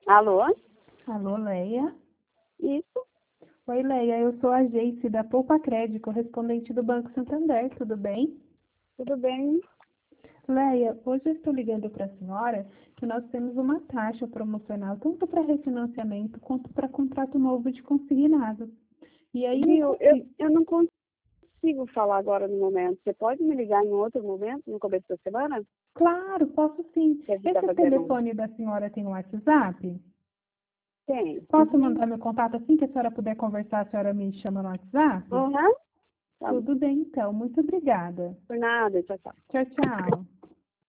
Alô? Alô, Leia? Isso? Oi, Leia, eu sou a Geice da Poupa Crédito, correspondente do Banco Santander, tudo bem? Tudo bem? Leia, hoje eu estou ligando para a senhora que nós temos uma taxa promocional tanto para refinanciamento quanto para contrato novo de consignado. E aí eu Viu? Eu, consigo... eu não consigo falar agora no momento. Você pode me ligar em outro momento, no começo da semana? Claro, posso sim. Que a gente está Esse fazendo. telefone da senhora tem um WhatsApp? Tem. Posso Uhum. mandar meu contato assim que a senhora puder conversar, a senhora me chama no WhatsApp? Uhum. Tá bom. Tudo bem, então. Muito obrigada. Por nada, tchau, tchau. Tchau, tchau.